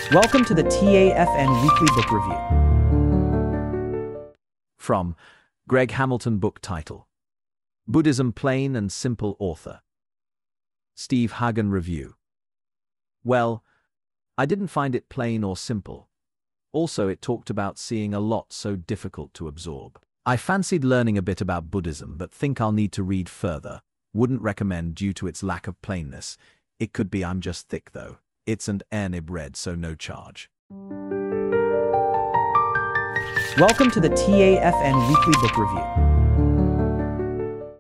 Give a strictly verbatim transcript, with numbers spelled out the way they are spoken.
Welcome to the T A F N Weekly Book Review. From Greg Hamilton. Book title: Buddhism Plain and Simple. Author Steve Hagen. Review. Well, I didn't find it plain or simple. Also, it talked about seeing a lot so difficult to absorb. I fancied learning a bit about Buddhism, but think I'll need to read further. Wouldn't recommend due to its lack of plainness. It could be I'm just thick though. It's and Ernib read, so no charge. Welcome to the T A F N Weekly Book Review.